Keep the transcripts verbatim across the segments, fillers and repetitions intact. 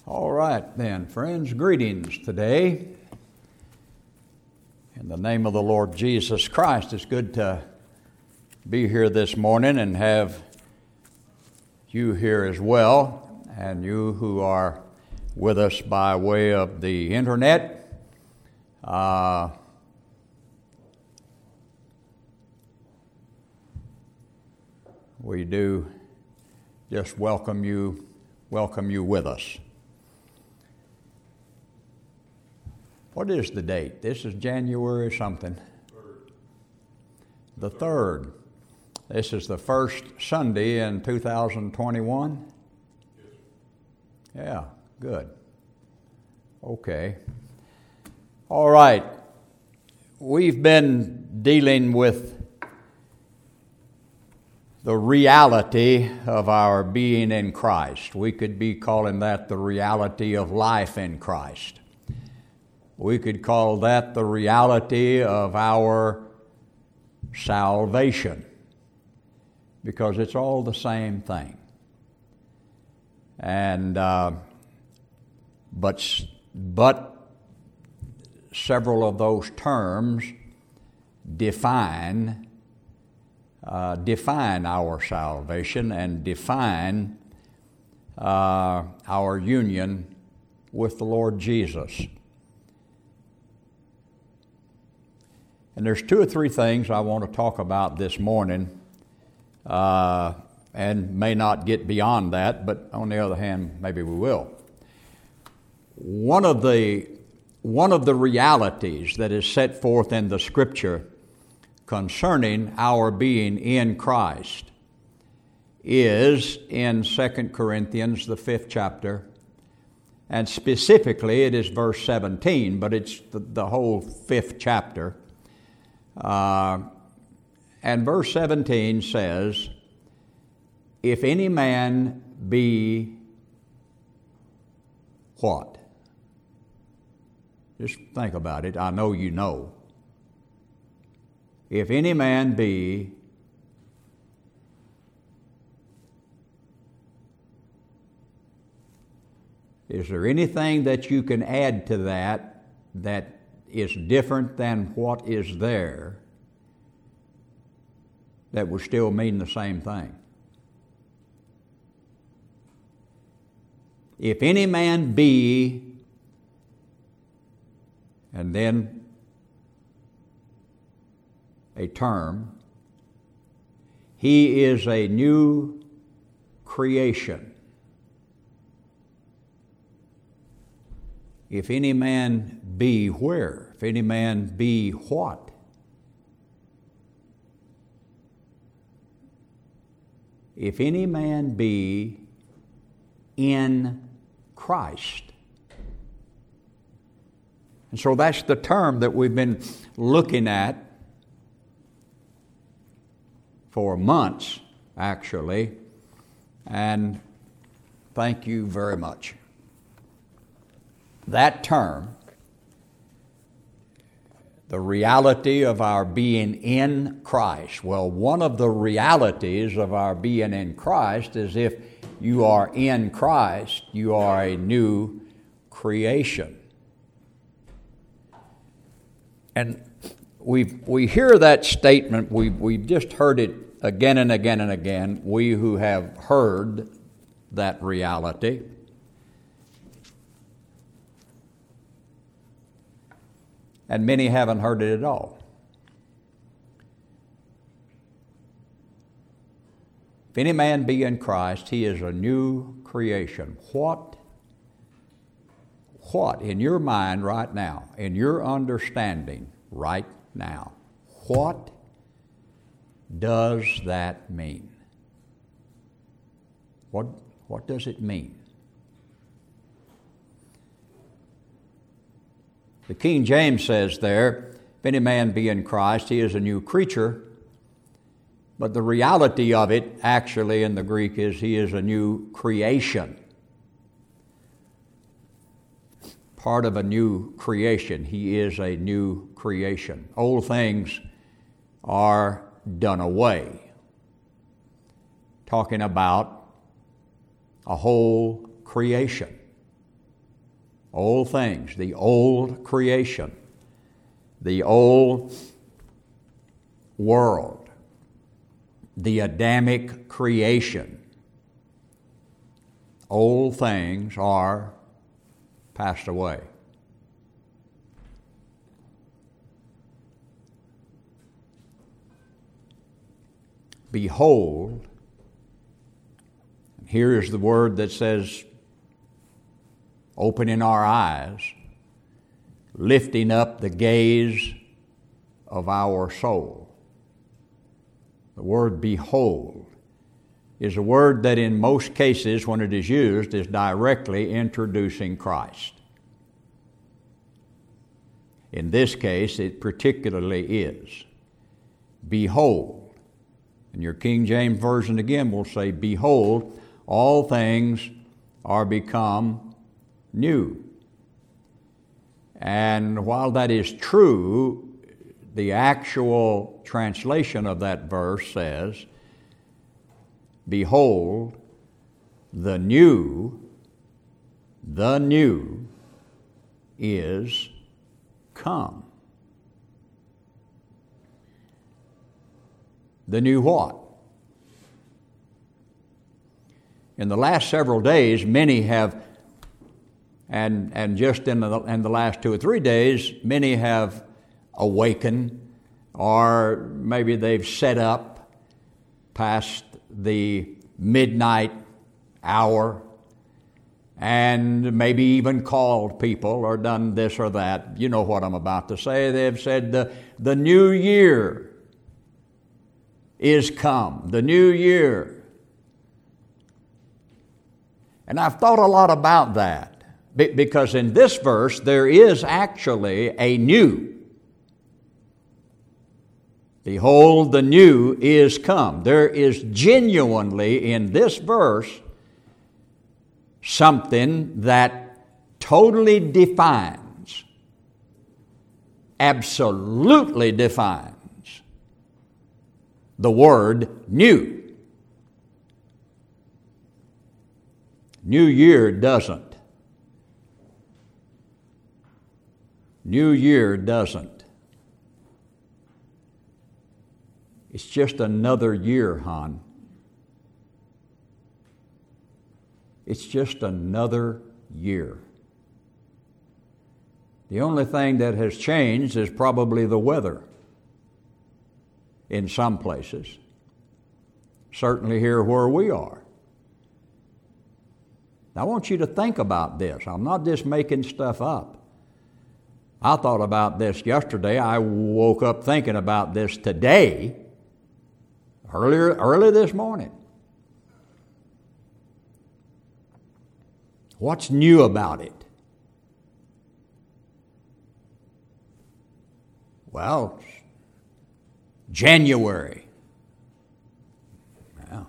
All right then, friends, greetings today. In the name of the Lord Jesus Christ, it's good to be here this morning and have you here as well, and you who are with us by way of the internet. Uh, we do just welcome you, welcome you with us. What is the date? This is January something. Third. The third. This is the first Sunday in two thousand twenty-one? Yes. Yeah, good. Okay. All right. We've been dealing with the reality of our being in Christ. We could be calling that the reality of life in Christ. We could call that the reality of our salvation, because it's all the same thing. And uh, but but several of those terms define uh, define our salvation and define uh, our union with the Lord Jesus. And there's two or three things I want to talk about this morning, uh, and may not get beyond that, but on the other hand, maybe we will. One of the one of the realities that is set forth in the Scripture concerning our being in Christ is in Second Corinthians, the fifth chapter, and specifically it is verse seventeen, but it's the, the whole fifth chapter. Uh, and verse seventeen says, if any man be what? Just think about it. I know you know. If any man be Is there anything that you can add to that that is different than what is there that would still mean the same thing? If any man be, and then a term, he is a new creation. If any man be where? If any man be what? If any man be in Christ. And so that's the term that we've been looking at for months, actually. And thank you very much. That term, the reality of our being in Christ. Well, one of the realities of our being in Christ is if you are in Christ, you are a new creation. And we we hear that statement, we we've just heard it again and again and again, we who have heard that reality. And many haven't heard it at all. If any man be in Christ, he is a new creation. What, what in your mind right now, in your understanding right now, what does that mean? What, what does it mean? The King James says there, if any man be in Christ, he is a new creature. But the reality of it, actually, in the Greek is he is a new creation. Part of a new creation. He is a new creation. Old things are done away. Talking about a whole creation. Old things, the old creation, the old world, the Adamic creation. Old things are passed away. Behold, here is the word that says, opening our eyes, lifting up the gaze of our soul. The word behold is a word that in most cases, when it is used, is directly introducing Christ. In this case, it particularly is. Behold. And your King James Version again will say, behold, all things are become new. And while that is true, the actual translation of that verse says, behold, the new, the new is come. The new what? In the last several days, many have, and, and just in the, in the last two or three days, many have awakened, or maybe they've set up past the midnight hour and maybe even called people or done this or that. You know what I'm about to say. They've said the, the new year is come. The new year. And I've thought a lot about that because in this verse there is actually a new. Behold, the new is come. There is genuinely in this verse something that totally defines, absolutely defines the word new. New year doesn't. New year doesn't. It's just another year, hon. It's just another year. The only thing that has changed is probably the weather in some places. Certainly here where we are. I want you to think about this. I'm not just making stuff up. I thought about this yesterday. I woke up thinking about this today, earlier, early this morning. What's new about it? Well, January. Well,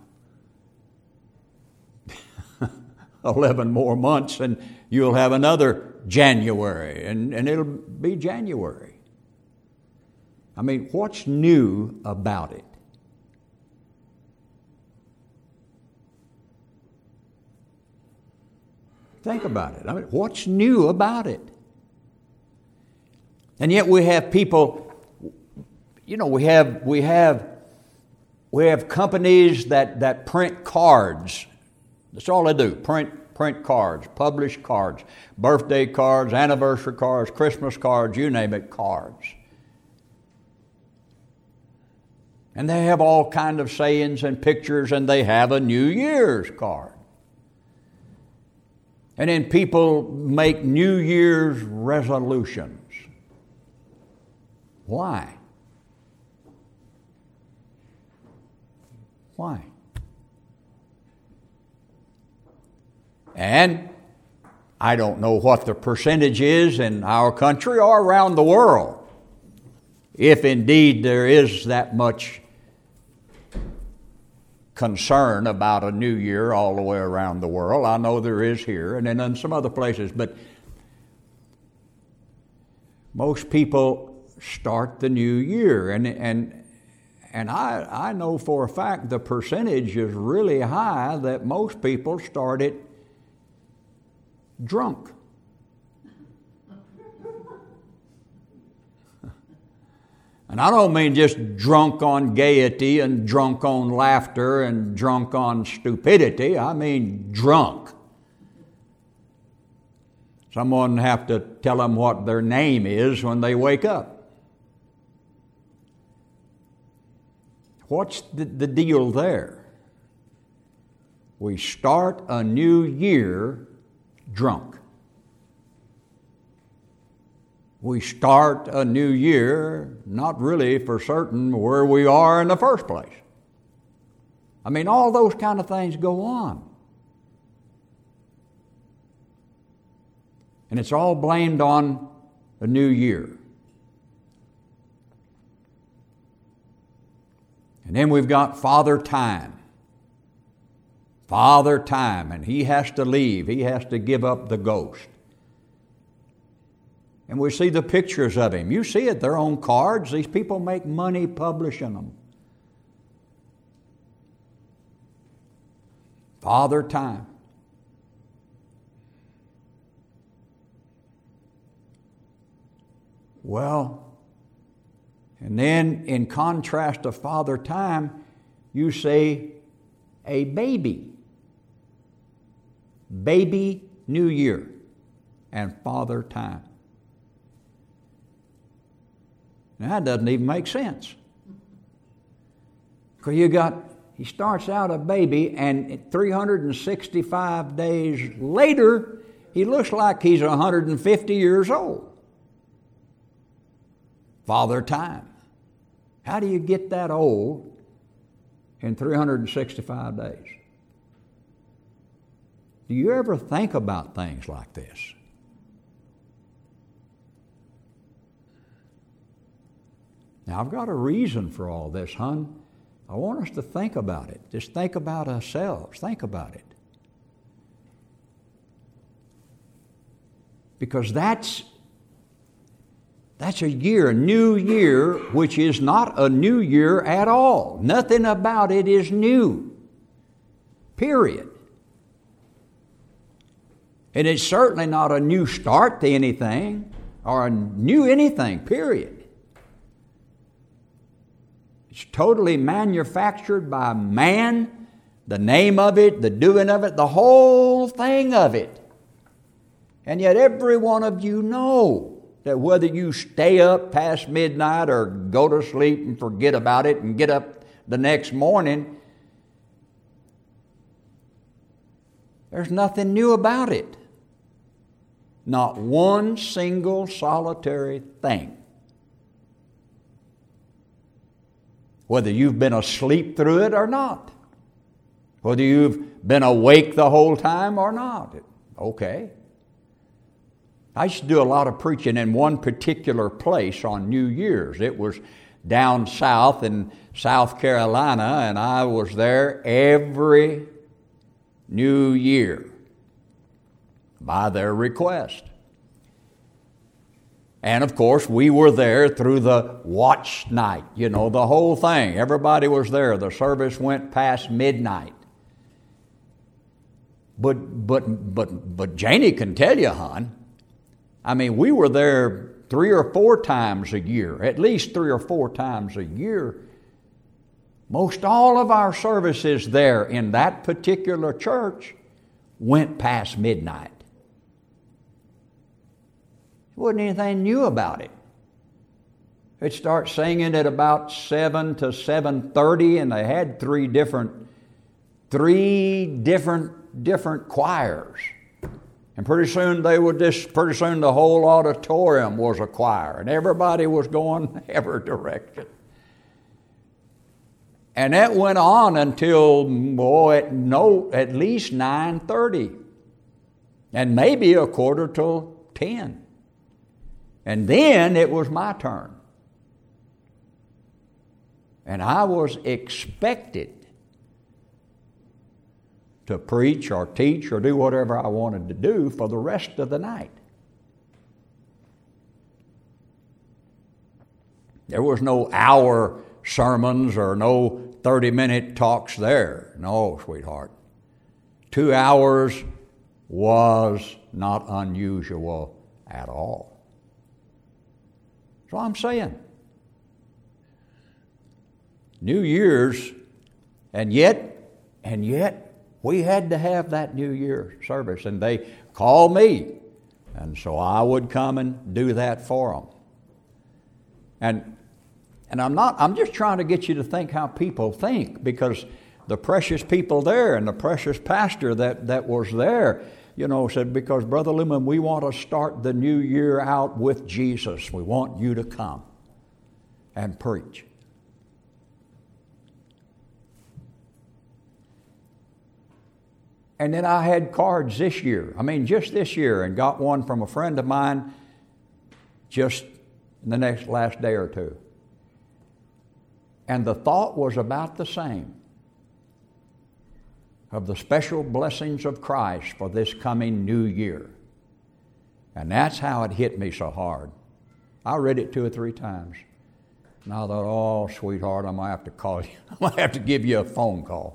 eleven more months and you'll have another January, and, and it'll be January. I mean, what's new about it? Think about it. I mean, what's new about it? And yet we have people, you know, we have we have we have companies that, that print cards. That's all they do. Print print cards, publish cards, birthday cards, anniversary cards, Christmas cards, you name it, cards. And they have all kind of sayings and pictures, and they have a New Year's card. And then people make New Year's resolutions. Why? Why? And I don't know what the percentage is in our country or around the world, if indeed there is that much concern about a new year all the way around the world. I know there is here and then in some other places, but most people start the new year, and and and I, I know for a fact the percentage is really high that most people start it drunk. And I don't mean just drunk on gaiety and drunk on laughter and drunk on stupidity. I mean drunk. Someone have to tell them what their name is when they wake up. What's the, the deal there? We start a new year drunk. We start a new year not really for certain where we are in the first place. I mean, all those kind of things go on. And it's all blamed on a new year. And then we've got Father Time. Father Time, and he has to leave. He has to give up the ghost. And we see the pictures of him. You see it, they're on cards. These people make money publishing them. Father Time. Well, and then in contrast to Father Time, you say a baby. Baby New Year and Father Time. Now, that doesn't even make sense. Because you got, he starts out a baby, and three hundred sixty-five days later, he looks like he's one hundred fifty years old. Father Time. How do you get that old in three hundred sixty-five days? Do you ever think about things like this? Now, I've got a reason for all this, hon. I want us to think about it. Just think about ourselves. Think about it. Because that's That's a year, a new year, which is not a new year at all. Nothing about it is new. Period. And it's certainly not a new start to anything or a new anything, period. It's totally manufactured by man, the name of it, the doing of it, the whole thing of it. And yet every one of you know that whether you stay up past midnight or go to sleep and forget about it and get up the next morning, there's nothing new about it. Not one single solitary thing. Whether you've been asleep through it or not. Whether you've been awake the whole time or not. Okay. I used to do a lot of preaching in one particular place on New Year's. It was down south in South Carolina, and I was there every New Year by their request. And of course, we were there through the watch night, you know, the whole thing. Everybody was there. The service went past midnight. But but but but Janie can tell you, hon, I mean, we were there three or four times a year, at least three or four times a year. Most all of our services there in that particular church went past midnight. There wasn't anything new about it. They'd start singing at about seven to seven thirty, and they had three different, three different, different choirs. And pretty soon they would just, pretty soon the whole auditorium was a choir, and everybody was going every direction. And that went on until, boy, at, no, at least nine thirty, and maybe a quarter till ten. And then it was my turn. And I was expected to preach or teach or do whatever I wanted to do for the rest of the night. There was no hour sermons or no thirty-minute talks there. No, sweetheart. Two hours was not unusual at all. That's what I'm saying. New Year's, and yet, and yet, we had to have that New Year service, and they called me, and so I would come and do that for them. And and I'm not, I'm just trying to get you to think how people think, because the precious people there and the precious pastor that, that was there, you know, said, because Brother Lumen, we want to start the new year out with Jesus. We want you to come and preach. And then I had cards this year, I mean just this year, and got one from a friend of mine just in the next last day or two. And the thought was about the same, of the special blessings of Christ for this coming new year. And that's how it hit me so hard. I read it two or three times. And I thought, oh, sweetheart, I'm going to have to call you. I'm going to have to give you a phone call.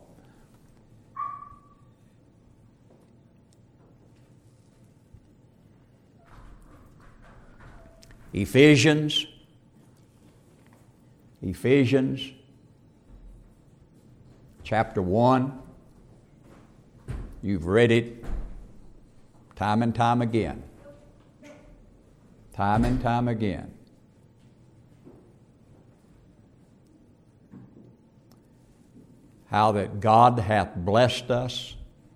Ephesians, Ephesians chapter one. You've read it time and time again. Time and time again. How that God hath blessed us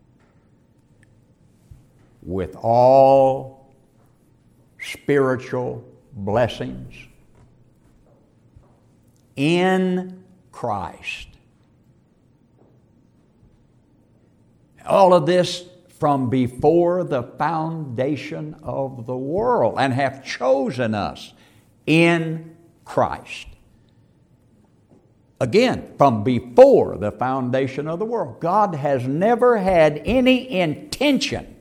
with all spiritual blessings in Christ. All of this from before the foundation of the world, and have chosen us in Christ. Again, from before the foundation of the world. God has never had any intention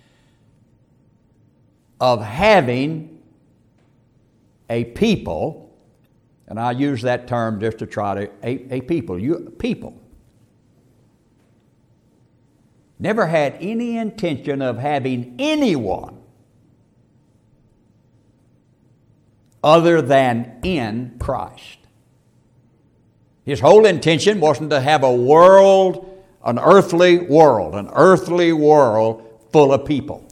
of having a people, and I use that term just to try to, a, a people, you people. Never had any intention of having anyone other than in Christ. His whole intention wasn't to have a world, an earthly world, an earthly world full of people.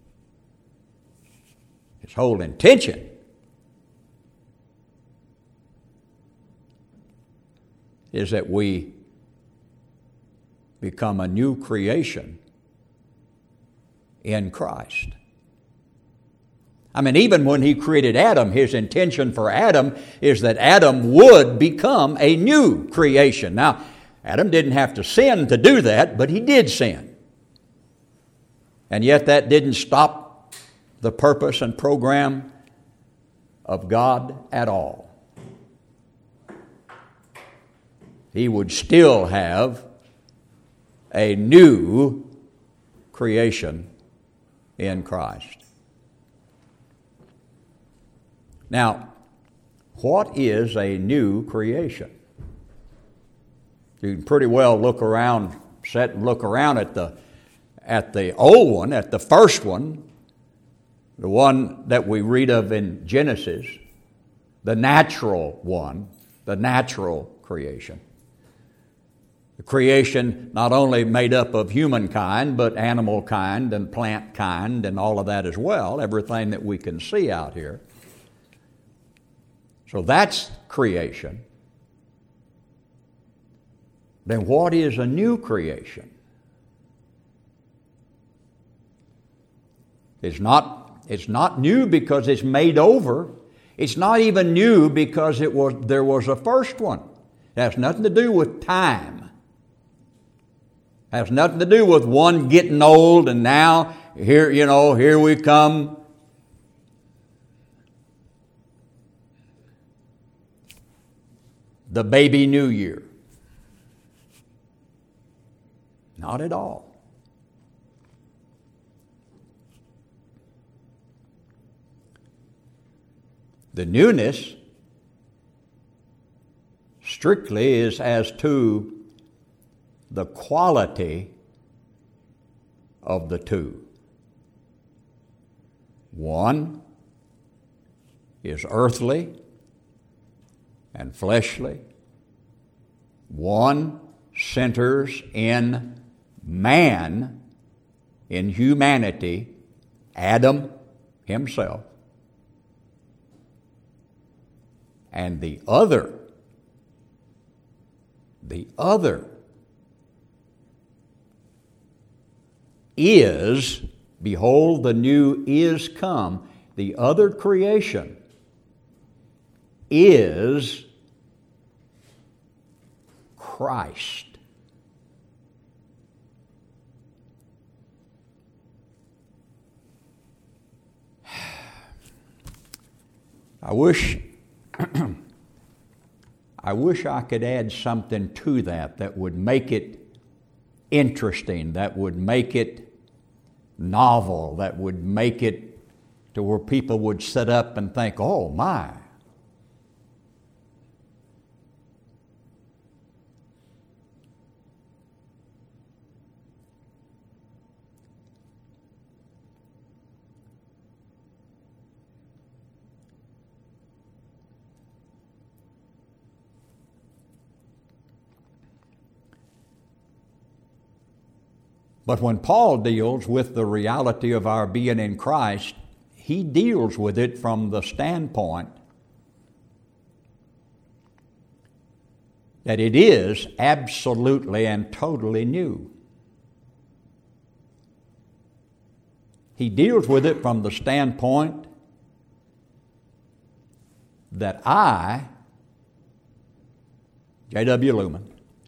His whole intention is that we become a new creation in Christ. I mean, even when He created Adam, His intention for Adam is that Adam would become a new creation. Now, Adam didn't have to sin to do that, but he did sin. And yet that didn't stop the purpose and program of God at all. He would still have a new creation in Christ. Now, what is a new creation? You can pretty well look around, sit and look around at the at the old one, at the first one, the one that we read of in Genesis, the natural one, the natural creation. The creation not only made up of humankind, but animal kind and plant kind and all of that as well, everything that we can see out here. So that's creation. Then what is a new creation? It's not, it's not new because it's made over. It's not even new because it was there was a first one. It has nothing to do with time. It has nothing to do with one getting old and now here, you know, here we come. The baby New Year. Not at all. The newness strictly is as to the quality of the two. One is earthly and fleshly, One centers in man, in humanity, Adam himself. And the other, the other is, behold, the new is come. The other creation is Christ. I wish I wish I could add something to that that would make it interesting, that would make it novel, that would make it to where people would sit up and think, oh my. But when Paul deals with the reality of our being in Christ, he deals with it from the standpoint that it is absolutely and totally new. He deals with it from the standpoint that I, J W Lumen,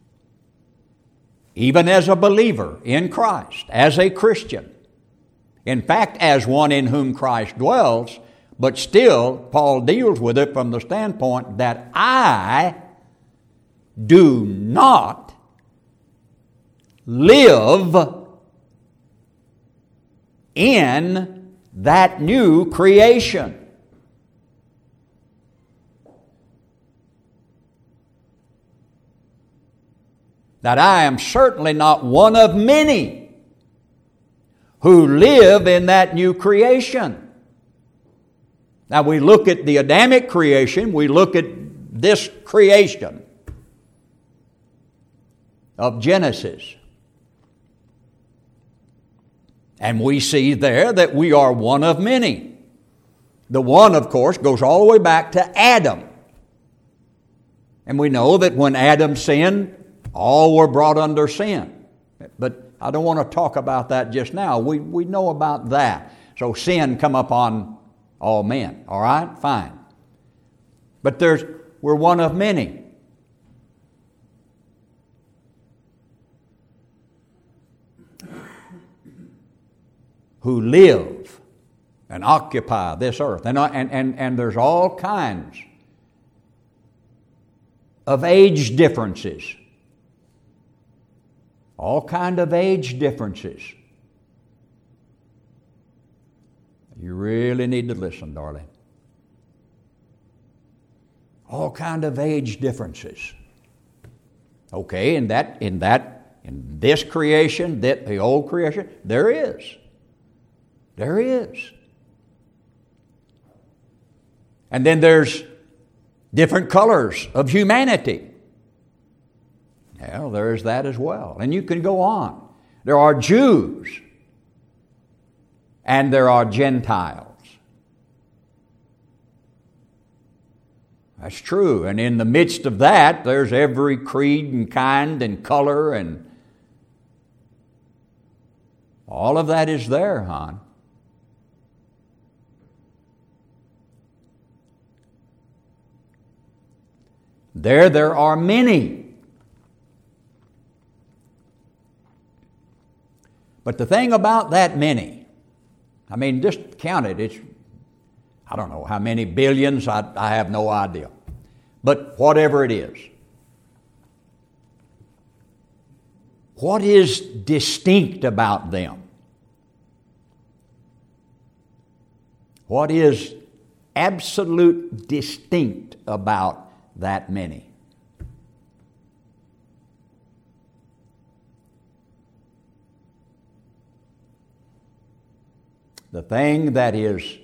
even as a believer in Christ, as a Christian, in fact, as one in whom Christ dwells, but still, Paul deals with it from the standpoint that I do not live in that new creation. That I am certainly not one of many who live in that new creation. Now we look at the Adamic creation, we look at this creation of Genesis. And we see there that we are one of many. The one, of course, goes all the way back to Adam. And we know that when Adam sinned, all were brought under sin. But I don't want to talk about that just now. We, we know about that. So sin come upon all men. All right? Fine. But there's we're one of many. Who live and occupy this earth. And, and, and, and there's all kinds of age differences. All kind of age differences. You really need to listen, darling. All kind of age differences. Okay, in that, in that, in this creation, that the old creation, there is. There is. And then there's different colors of humanity. Well, there's that as well. And you can go on. There are Jews and there are Gentiles. That's true. And in the midst of that, there's every creed and kind and color and all of that is there, hon. There, there are many. But the thing about that many, I mean, just count it. It's, I don't know how many billions, I, I have no idea. But whatever it is, what is distinct about them? What is absolute distinct about that many? The thing that is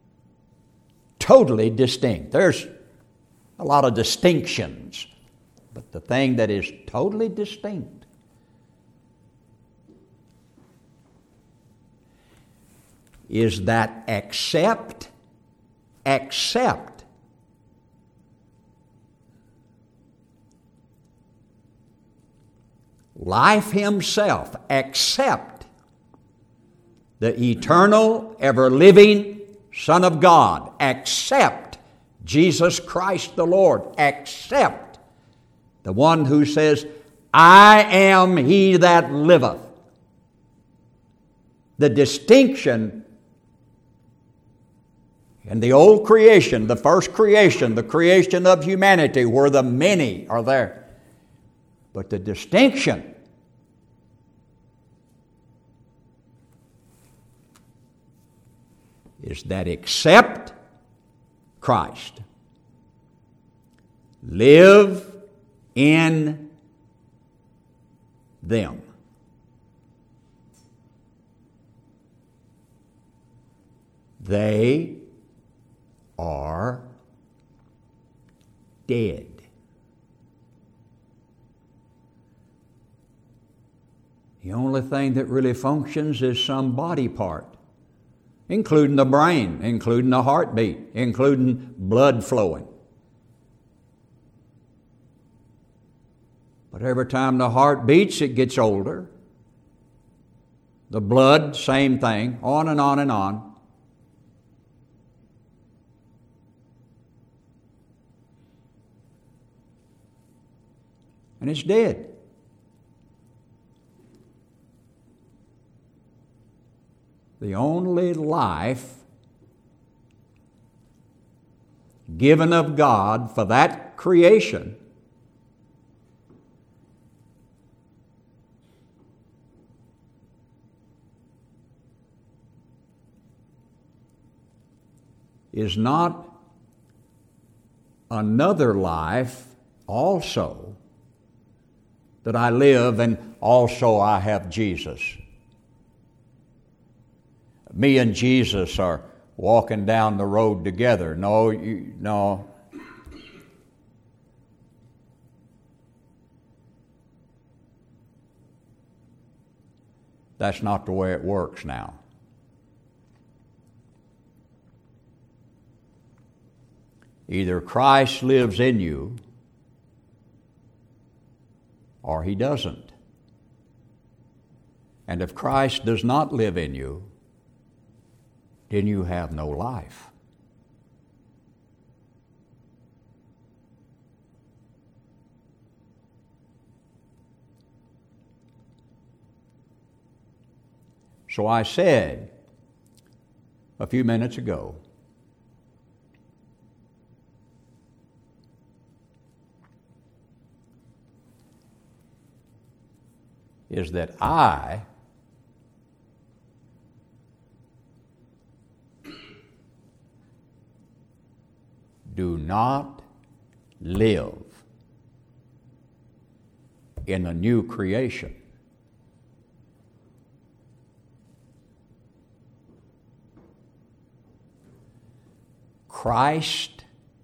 totally distinct. There's a lot of distinctions, But the thing that is totally distinct is that except, except life himself, except the eternal, ever-living Son of God, except Jesus Christ the Lord, except the one who says, I am he that liveth. The distinction in the old creation, the first creation, the creation of humanity, where the many are there. But the distinction is that except Christ, live in them, they are dead. The only thing that really functions is some body part, including the brain, including the heartbeat, including blood flowing. But every time the heart beats, it gets older. The blood, same thing, on and on and on. And it's dead. The only life given of God for that creation is not another life also that I live and also I have Jesus. Me and Jesus are walking down the road together. No, you, no. That's not the way it works now. Either Christ lives in you or he doesn't. And if Christ does not live in you, then you have no life. So I said a few minutes ago, is that I do not live in a new creation. Christ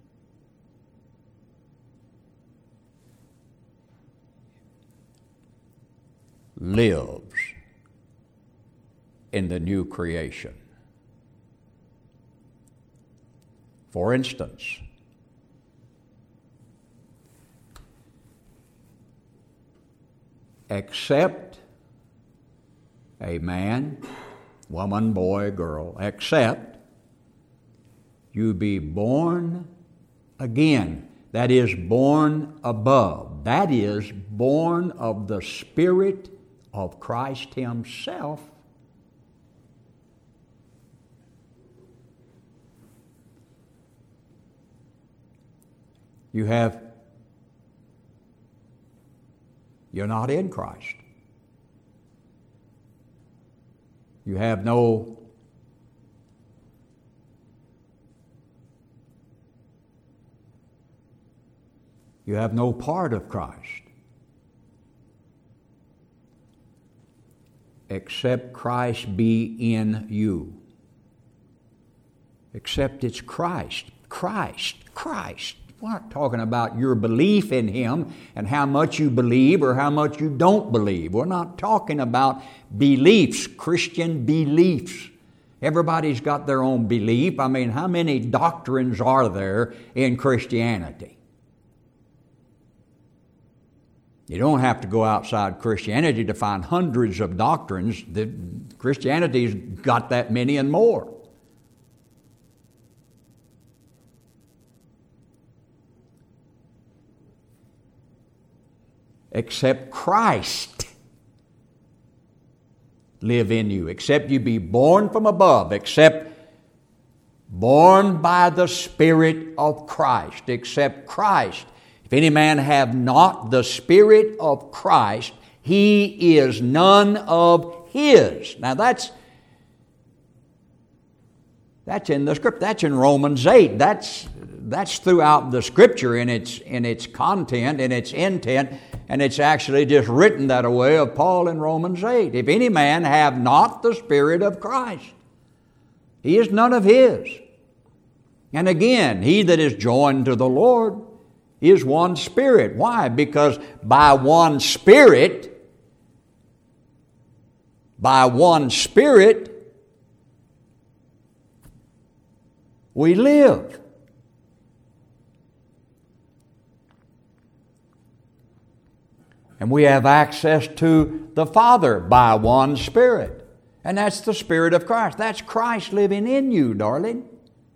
lives in the new creation. For instance, except a man, woman, boy, girl, except you be born again. That is, born above. That is, born of the Spirit of Christ Himself. You have, you're not in Christ. You have no You have no part of Christ except Christ be in you. Except it's Christ. Christ. Christ. We're not talking about your belief in Him and how much you believe or how much you don't believe. We're not talking about beliefs, Christian beliefs. Everybody's got their own belief. I mean, how many doctrines are there in Christianity? You don't have to go outside Christianity to find hundreds of doctrines. Christianity's got that many and more. Except Christ live in you, except you be born from above, except born by the Spirit of Christ, except Christ. If any man have not the Spirit of Christ, he is none of His. Now that's that's in the Scripture. That's in Romans eight. That's that's throughout the Scripture in its in its content, in its intent. And it's actually just written that way of Paul in Romans eight. If any man have not the Spirit of Christ, he is none of His. And again, he that is joined to the Lord is one Spirit. Why? Because by one Spirit, by one Spirit, we live. And we have access to the Father by one Spirit. And that's the Spirit of Christ. That's Christ living in you, darling.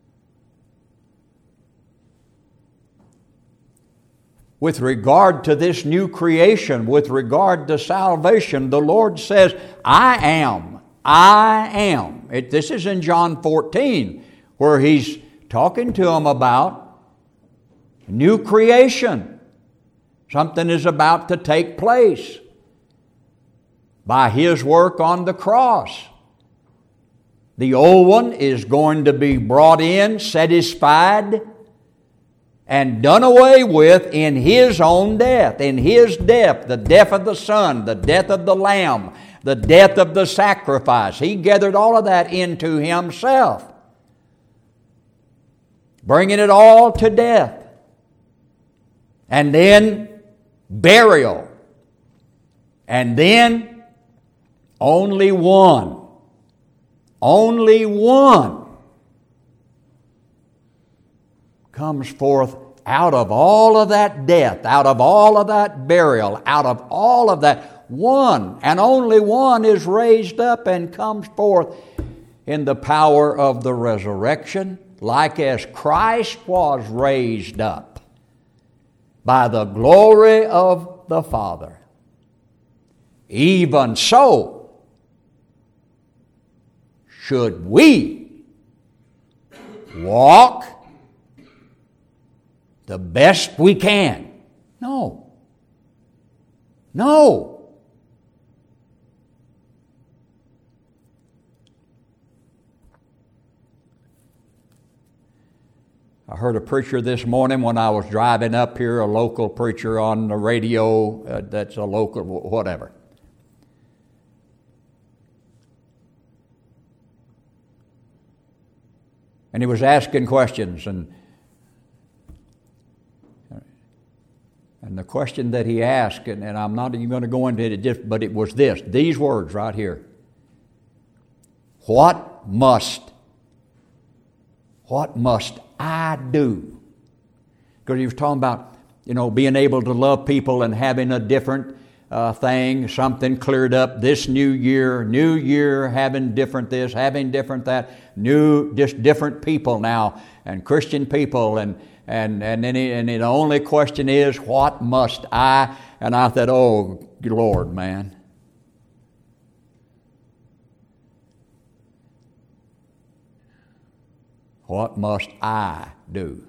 With regard to this new creation, with regard to salvation, the Lord says, I am. I am. It, this is in John fourteen, where He's talking to them about new creation. Something is about to take place by His work on the cross. The old one is going to be brought in, satisfied, and done away with in His own death. In His death, the death of the Son, the death of the Lamb, the death of the sacrifice. He gathered all of that into Himself, bringing it all to death. And then burial. And then only one. Only one comes forth out of all of that death, out of all of that burial, out of all of that. One and only one is raised up and comes forth in the power of the resurrection, like as Christ was raised up by the glory of the Father. Even so, should we walk the best we can? No. No. I heard a preacher this morning when I was driving up here, a local preacher on the radio, uh, that's a local whatever. And he was asking questions, and and the question that he asked, and, and I'm not even going to go into it, just, but it was this, these words right here. What must, what must I do? Because he was talking about, you know, being able to love people and having a different uh, thing, something cleared up this new year, new year, having different this, having different that, new, just different people now, and Christian people, and and and then he, and the only question is, what must I? And I thought, oh Lord, man. What must I do?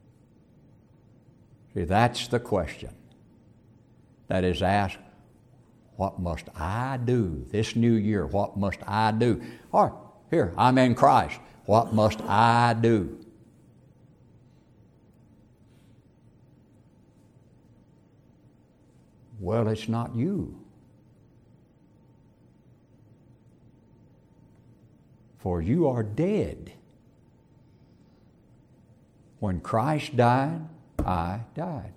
See, that's the question that is asked. What must I do this new year? What must I do? Or, here, I'm in Christ. What must I do? Well, it's not you. For you are dead. When Christ died, I died.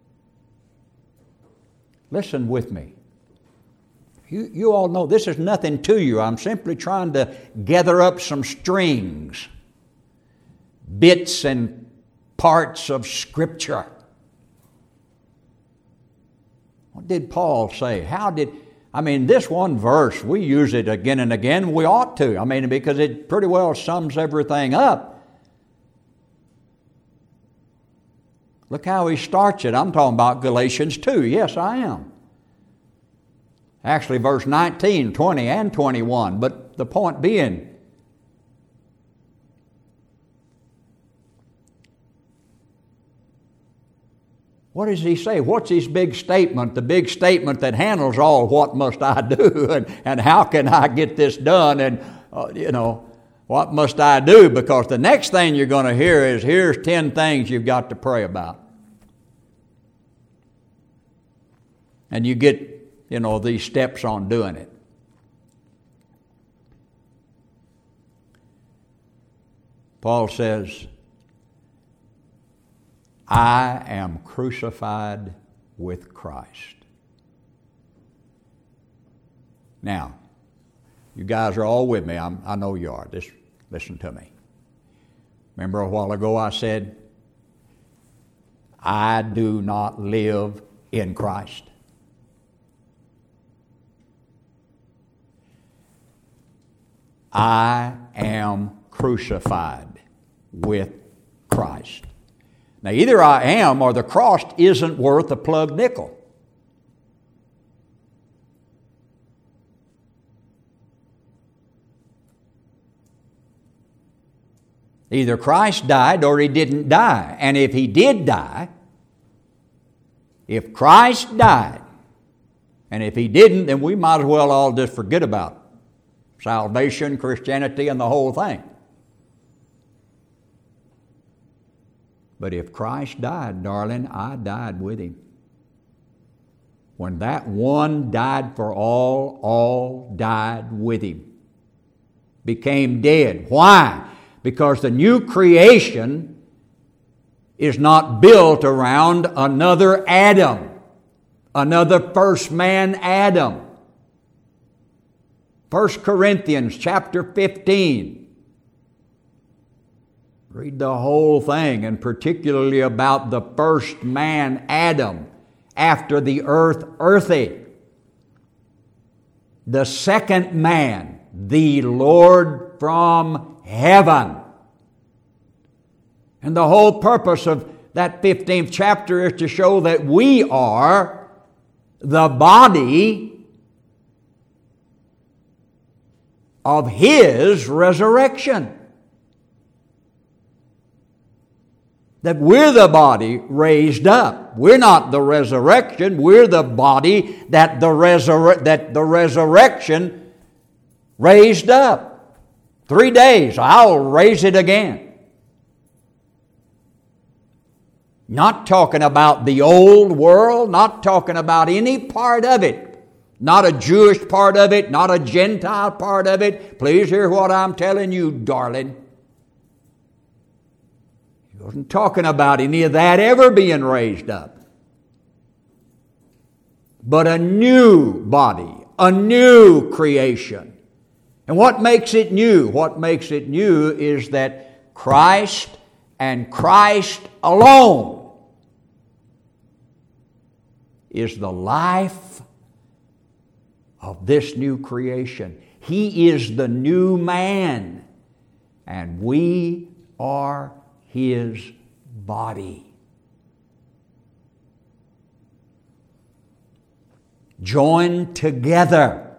Listen with me. You, you all know this is nothing to you. I'm simply trying to gather up some strings, bits and parts of Scripture. What did Paul say? How did, I mean, this one verse, we use it again and again. We ought to. I mean, because it pretty well sums everything up. Look how he starts it. I'm talking about Galatians two. Yes, I am. Actually, verse nineteen, twenty, and twenty-one. But the point being, what does he say? What's his big statement? The big statement that handles all, what must I do? And, and how can I get this done? And, uh, you know, what must I do? Because the next thing you're going to hear is, here's ten things you've got to pray about. And you get, you know, these steps on doing it. Paul says, I am crucified with Christ. Now, you guys are all with me. I'm, I know you are. Just listen to me. Remember a while ago I said, I do not live in Christ. I am crucified with Christ. Now, either I am or the cross isn't worth a plug nickel. Either Christ died or he didn't die. And if he did die, if Christ died, and if he didn't, then we might as well all just forget about salvation, Christianity, and the whole thing. But if Christ died, darling, I died with him. When that one died for all, all died with him. Became dead. Why? Because the new creation is not built around another Adam, another first man Adam. First Corinthians chapter fifteen. Read the whole thing, and particularly about the first man, Adam, after the earth earthy. The second man, the Lord from heaven. And the whole purpose of that fifteenth chapter is to show that we are the body of His resurrection. That we're the body raised up. We're not the resurrection. We're the body that the, resur- that the resurrection raised up. Three days, I'll raise it again. Not talking about the old world, not talking about any part of it. Not a Jewish part of it, not a Gentile part of it. Please hear what I'm telling you, darling. He wasn't talking about any of that ever being raised up. But a new body, a new creation. And what makes it new? What makes it new is that Christ and Christ alone is the life of this new creation. He is the new man, and we are His body. Joined together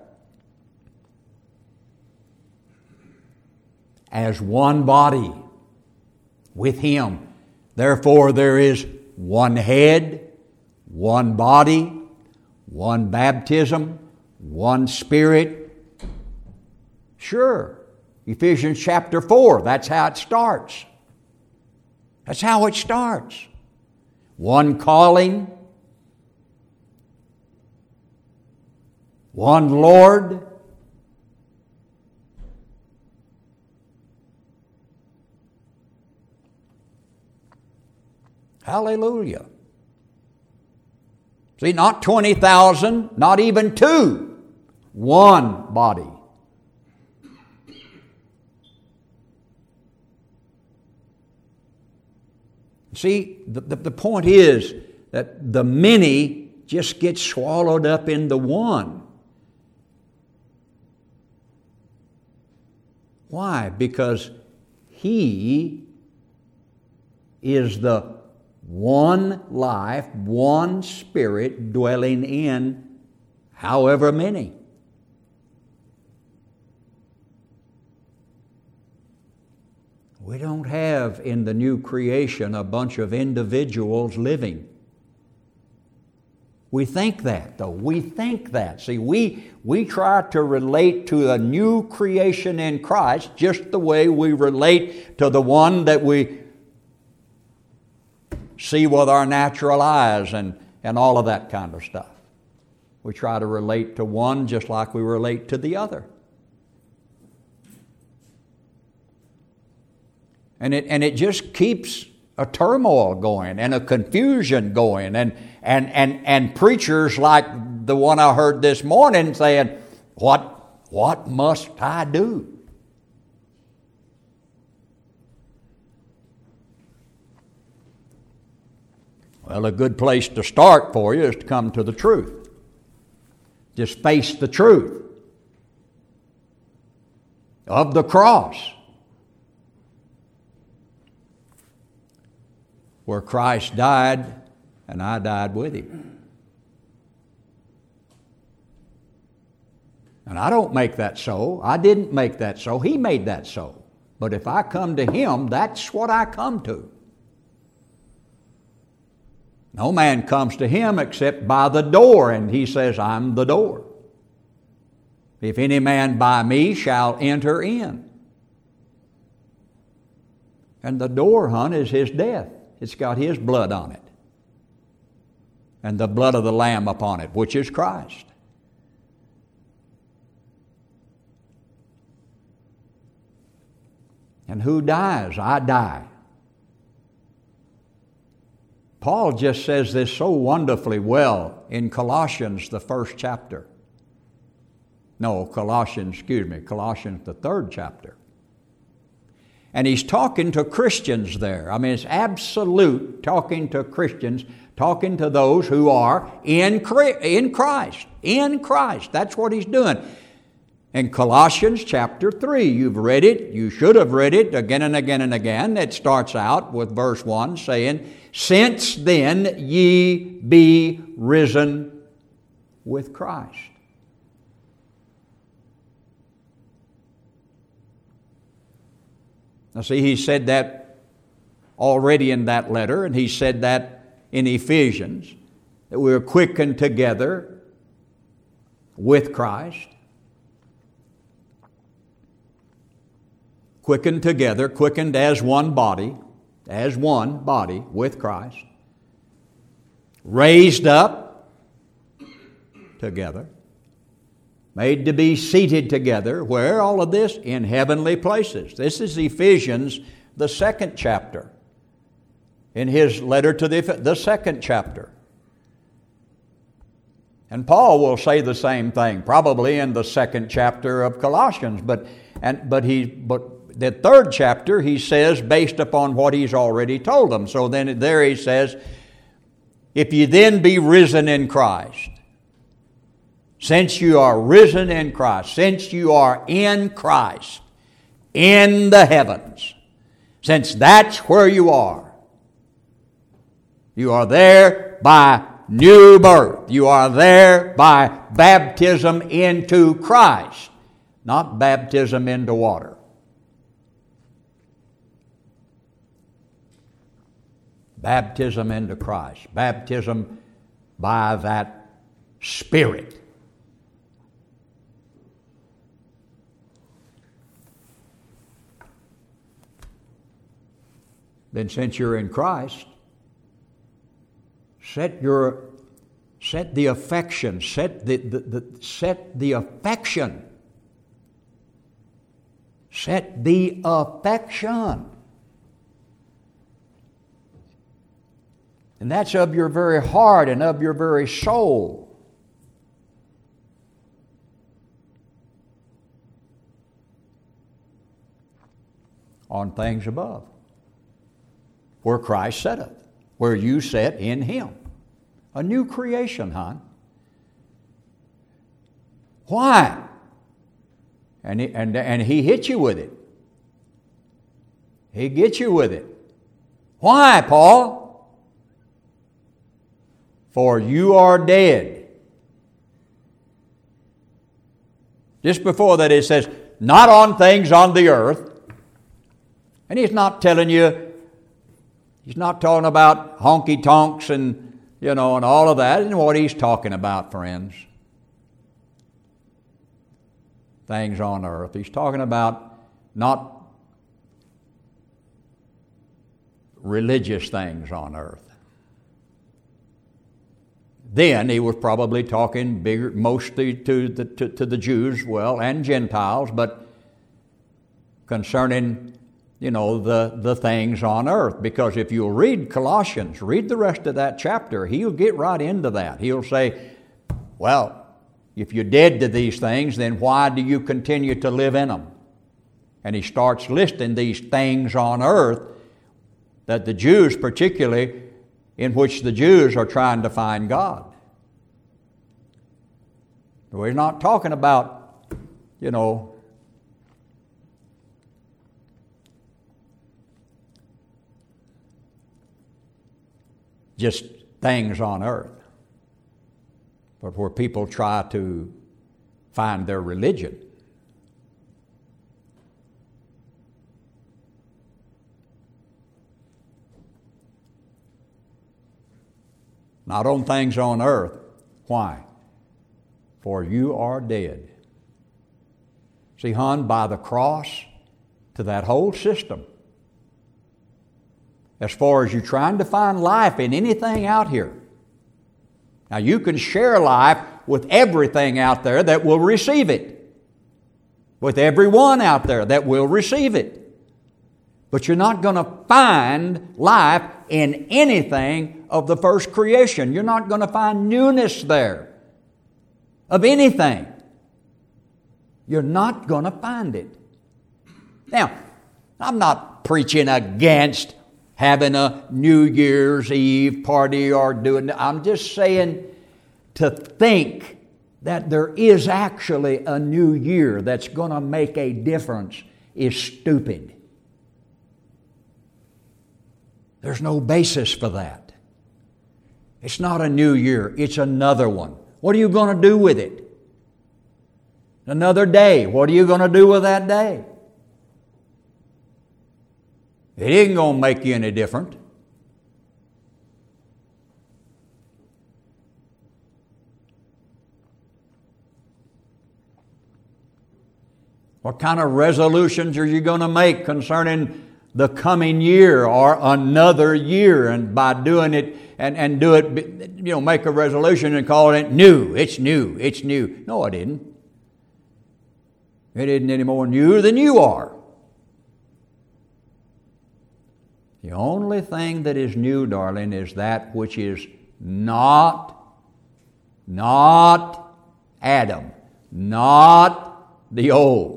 as one body with Him. Therefore, there is one head, one body, one baptism, one Spirit. Sure, Ephesians chapter four, that's how it starts. That's how it starts. One calling, one Lord, Hallelujah. See, not twenty thousand, not even two. One body. See, the, the, the point is that the many just get swallowed up in the one. Why? Because He is the one life, one Spirit dwelling in however many. We don't have in the new creation a bunch of individuals living. We think that, though. We think that. See, we, we try to relate to a new creation in Christ just the way we relate to the one that we see with our natural eyes and, and all of that kind of stuff. We try to relate to one just like we relate to the other. And it, and it just keeps a turmoil going and a confusion going. And, and, and, and preachers like the one I heard this morning saying, what, what must I do? Well, a good place to start for you is to come to the truth. Just face the truth of the cross, where Christ died and I died with Him. And I don't make that so. I didn't make that so. He made that so. But if I come to Him, that's what I come to. No man comes to Him except by the door, and He says, I'm the door. If any man by me shall enter in. And the door, hon, is His death. It's got His blood on it. And the blood of the Lamb upon it, which is Christ. And who dies? I die. Paul just says this so wonderfully well in Colossians, the first chapter. No, Colossians, excuse me, Colossians, the third chapter. And he's talking to Christians there. I mean, it's absolute talking to Christians, talking to those who are in in Christ. In Christ. That's what he's doing. In Colossians chapter three, you've read it. You should have read it again and again and again. It starts out with verse one saying, since then ye be risen with Christ. Now see, he said that already in that letter, and he said that in Ephesians, that we are quickened together with Christ. Quickened together, quickened as one body, as one body with Christ. Raised up together. Made to be seated together. Where? All of this? In heavenly places. This is Ephesians, the second chapter. In his letter to the, the second chapter. And Paul will say the same thing, probably in the second chapter of Colossians. But, and, but, he, but the third chapter, he says, based upon what he's already told them. So then there he says, if you then be risen in Christ, since you are risen in Christ, since you are in Christ, in the heavens, since that's where you are, you are there by new birth. You are there by baptism into Christ, not baptism into water. Baptism into Christ. Baptism by that Spirit. Then since you're in Christ, set your set the affection, set the, the, the set the affection. Set the affection. And that's of your very heart and of your very soul. On things above, where Christ sitteth, where you sit in Him. A new creation, hon. Why? And he, and, and he hits you with it. He gets you with it. Why, Paul? For you are dead. Just before that it says, not on things on the earth. And he's not telling you, he's not talking about honky-tonks and, you know, and all of that. Isn't what he's talking about, friends. Things on earth. He's talking about not religious things on earth. Then he was probably talking bigger, mostly to the, to, to the Jews, well, and Gentiles, but concerning, you know, the, the things on earth. Because if you'll read Colossians, read the rest of that chapter, he'll get right into that. He'll say, well, if you're dead to these things, then why do you continue to live in them? And he starts listing these things on earth that the Jews, particularly, in which the Jews are trying to find God. We're not talking about, you know, just things on earth, but where people try to find their religion. Not on things on earth. Why? For you are dead. See, hon, by the cross to that whole system, as far as you trying to find life in anything out here. Now, you can share life with everything out there that will receive it, with everyone out there that will receive it. But you're not going to find life in anything of the first creation. You're not going to find newness there of anything. You're not going to find it. Now, I'm not preaching against having a New Year's Eve party or doing, I'm just saying to think that there is actually a new year that's going to make a difference is stupid. There's no basis for that. It's not a new year, it's another one. What are you going to do with it? Another day. What are you going to do with that day? It ain't going to make you any different. What kind of resolutions are you going to make concerning the coming year or another year? And by doing it and, and do it, you know, make a resolution and call it new. It's new. It's new. No, it isn't. It isn't any more new than you are. The only thing that is new, darling, is that which is not, not Adam, not the old.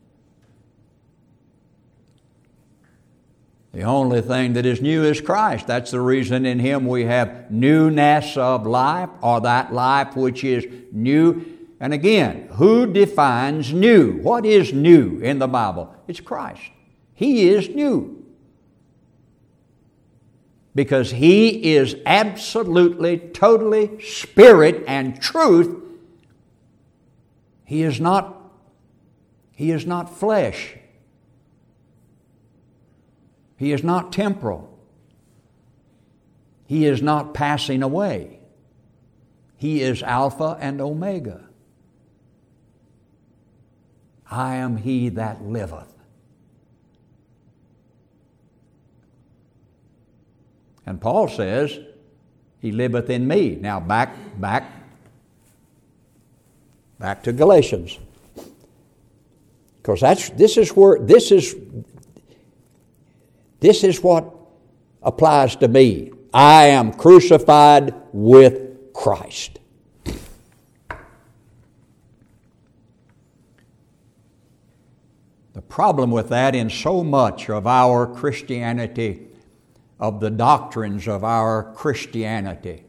The only thing that is new is Christ. That's the reason in Him we have newness of life, or that life which is new. And again, who defines new? What is new in the Bible? It's Christ. He is new. Because He is absolutely, totally spirit and truth. He is not, He is not flesh. He is not temporal. He is not passing away. He is Alpha and Omega. I am He that liveth. And Paul says, He liveth in me. Now back, back, back to Galatians. Because that's this is where this is this is what applies to me. I am crucified with Christ. The problem with that in so much of our Christianity, of the doctrines of our Christianity,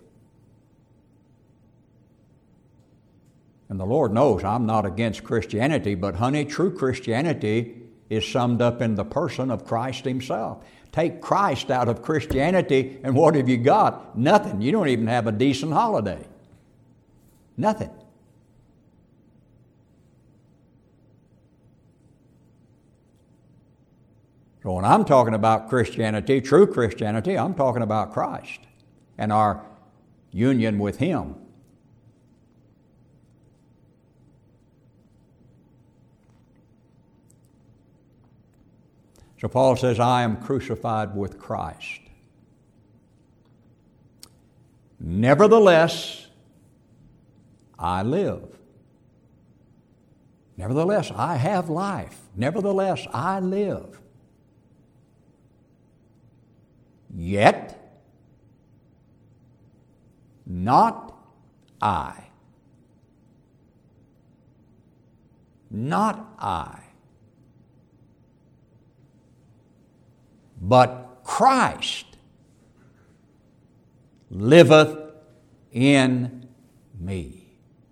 and the Lord knows I'm not against Christianity, but honey, true Christianity is summed up in the person of Christ Himself. Take Christ out of Christianity, and what have you got? Nothing. You don't even have a decent holiday. Nothing. So when I'm talking about Christianity, true Christianity, I'm talking about Christ and our union with Him. So Paul says, I am crucified with Christ. Nevertheless, I live. Nevertheless, I have life. Nevertheless, I live. Yet, not I. Not I. But Christ liveth in me.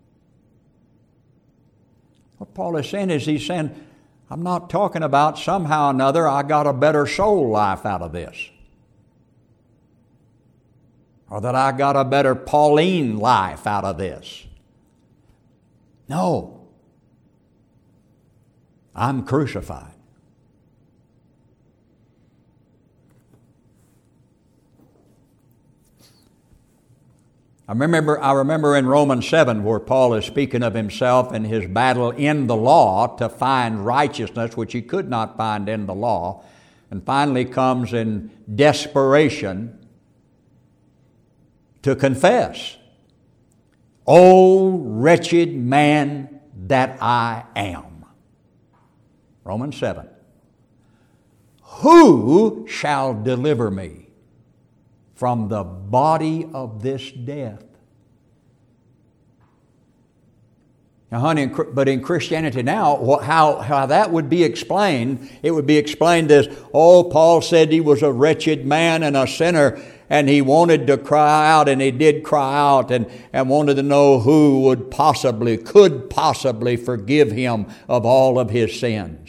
What Paul is saying is he's saying, I'm not talking about somehow or another I got a better soul life out of this. Or that I got a better Pauline life out of this. No. I'm crucified. I remember, I remember in Romans seven where Paul is speaking of himself and his battle in the law to find righteousness, which he could not find in the law, and finally comes in desperation to confess, O wretched man that I am. Romans seven. Who shall deliver me from the body of this death? Now, honey, but in Christianity now, how, how that would be explained, it would be explained as, oh, Paul said he was a wretched man and a sinner, and he wanted to cry out, and he did cry out, and, and wanted to know who would possibly, could possibly forgive him of all of his sins.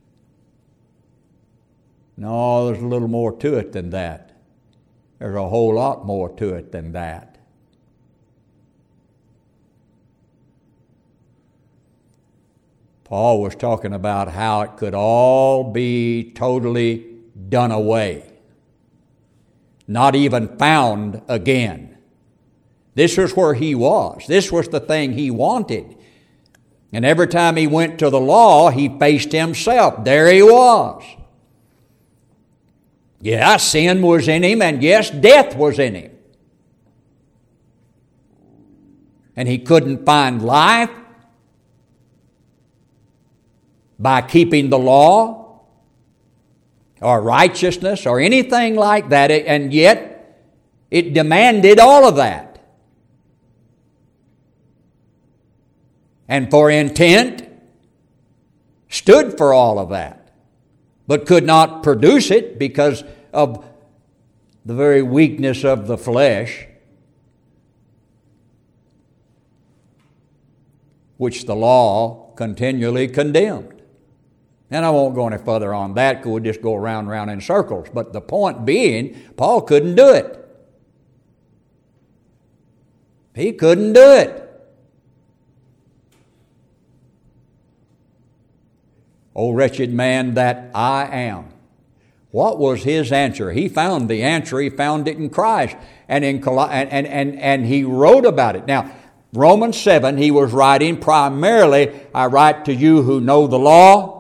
No, there's a little more to it than that. There's a whole lot more to it than that. Paul was talking about how it could all be totally done away, not even found again. This was where he was. This was the thing he wanted. And every time he went to the law, he faced himself. There he was. Yeah, sin was in him, and yes, death was in him. And he couldn't find life by keeping the law or righteousness or anything like that, and yet it demanded all of that. And for intent, stood for all of that, but could not produce it because of the very weakness of the flesh, which the law continually condemned. And I won't go any further on that because we'll just go around and around in circles. But the point being, Paul couldn't do it. He couldn't do it. O wretched man that I am. What was his answer? He found the answer. He found it in Christ. And, in Col- and, and, and, and he wrote about it. Now, Romans seven, he was writing primarily, I write to you who know the law.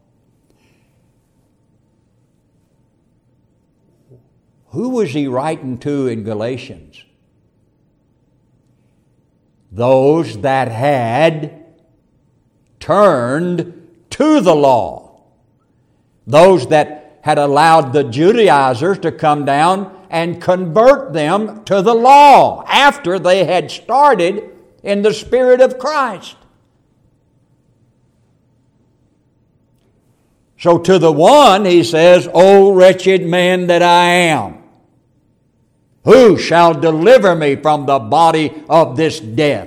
Who was he writing to in Galatians? Those that had turned to the law. Those that had allowed the Judaizers to come down and convert them to the law after they had started in the Spirit of Christ. So to the one, he says, O wretched man that I am, who shall deliver me from the body of this death?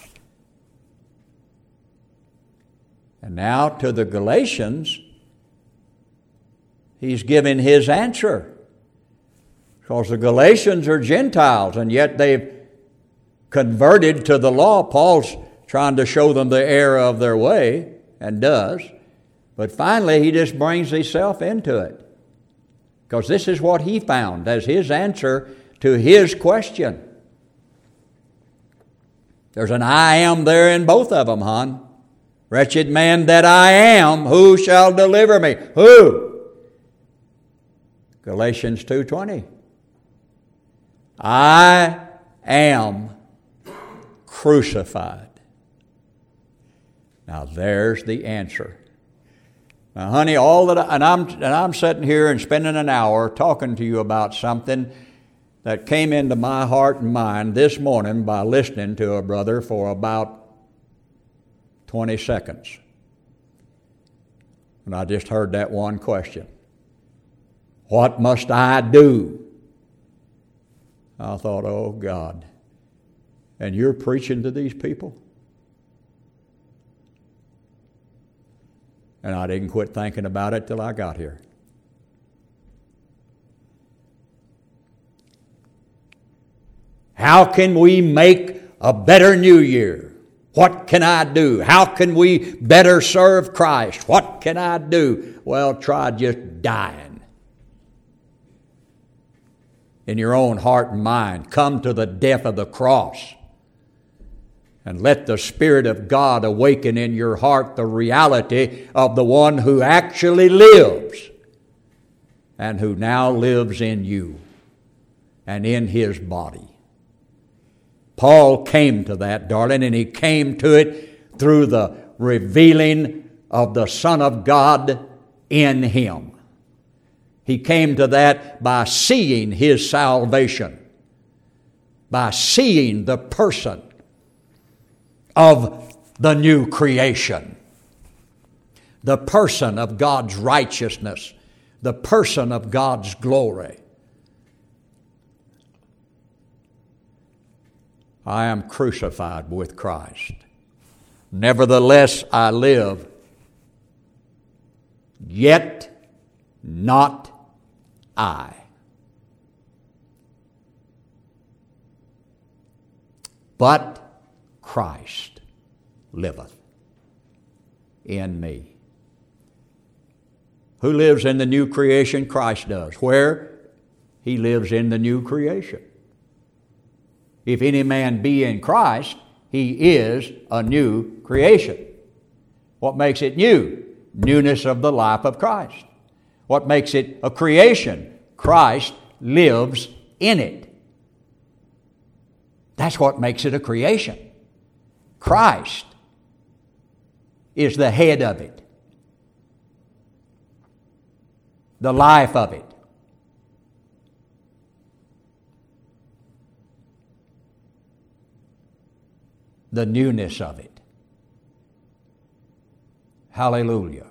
And now to the Galatians, he's given his answer. Because the Galatians are Gentiles, and yet they've converted to the law. Paul's trying to show them the error of their way, and does. But finally, he just brings himself into it. Because this is what he found as his answer to his question. There's an I am there in both of them, hon. Wretched man that I am, who shall deliver me? Who? Galatians two twenty. I am crucified. Now there's the answer. Now, honey, all that I, and I'm and I'm sitting here and spending an hour talking to you about something that came into my heart and mind this morning by listening to a brother for about twenty seconds. And I just heard that one question. What must I do? I thought, oh God, and you're preaching to these people? And I didn't quit thinking about it till I got here. How can we make a better New Year? What can I do? How can we better serve Christ? What can I do? Well, try just dying in your own heart and mind. Come to the death of the cross. And let the Spirit of God awaken in your heart the reality of the one who actually lives and who now lives in you and in his body. Paul came to that, darling, and he came to it through the revealing of the Son of God in him. He came to that by seeing his salvation, by seeing the person of the new creation, the person of God's righteousness, the person of God's glory. I am crucified with Christ. Nevertheless I live, yet not I, but Christ liveth in me. Who lives in the new creation? Christ does. Where? He lives in the new creation. If any man be in Christ, he is a new creation. What makes it new? Newness of the life of Christ. What makes it a creation? Christ lives in it. That's what makes it a creation. Christ is the head of it, the life of it. The newness of it. Hallelujah.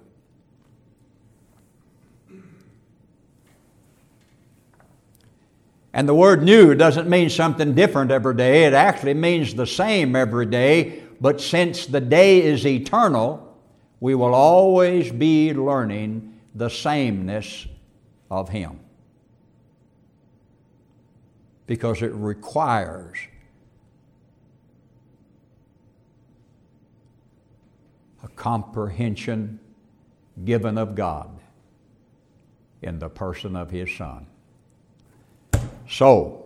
And the word new doesn't mean something different every day. It actually means the same every day. But since the day is eternal, we will always be learning the sameness of Him. Because it requires a comprehension given of God in the person of His Son. So,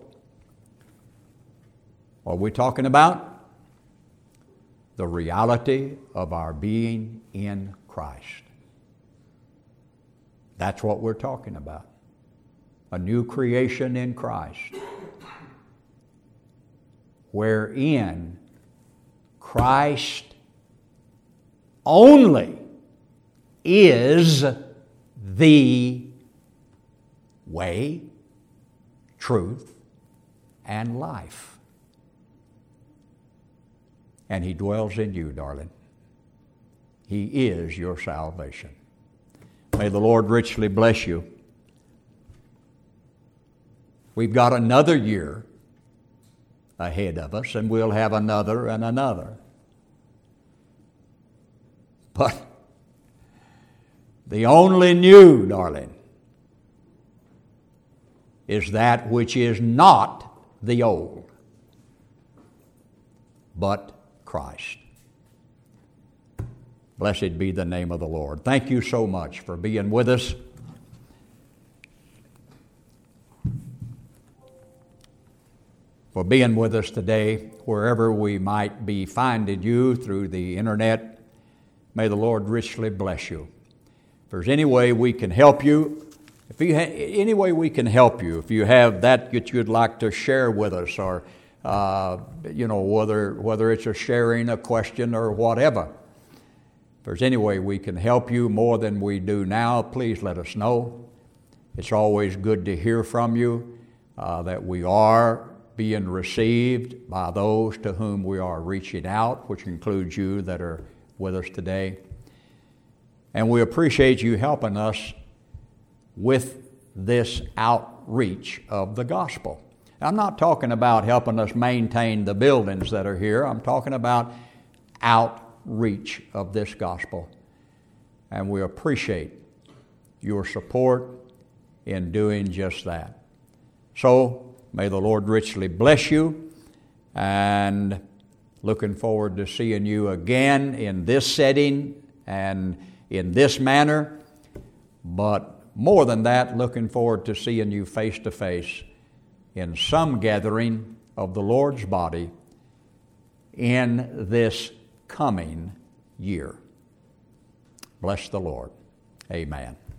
what are we talking about? The reality of our being in Christ. That's what we're talking about. A new creation in Christ, wherein Christ only is the way, truth, and life. And He dwells in you, darling. He is your salvation. May the Lord richly bless you. We've got another year ahead of us, and we'll have another and another. But the only new, darling, is that which is not the old, but Christ. Blessed be the name of the Lord. Thank you so much for being with us. For being with us today, wherever we might be finding you through the internet. May the Lord richly bless you. If there's any way we can help you, if you ha- any way we can help you, if you have that that you'd like to share with us, or uh, you know, whether whether it's a sharing, a question, or whatever. If there's any way we can help you more than we do now, please let us know. It's always good to hear from you uh, that we are being received by those to whom we are reaching out, which includes you that are with us today. And we appreciate you helping us with this outreach of the gospel. I'm not talking about helping us maintain the buildings that are here. I'm talking about outreach of this gospel. And we appreciate your support in doing just that. So, may the Lord richly bless you, and looking forward to seeing you again in this setting and in this manner. But more than that, looking forward to seeing you face to face in some gathering of the Lord's body in this coming year. Bless the Lord. Amen.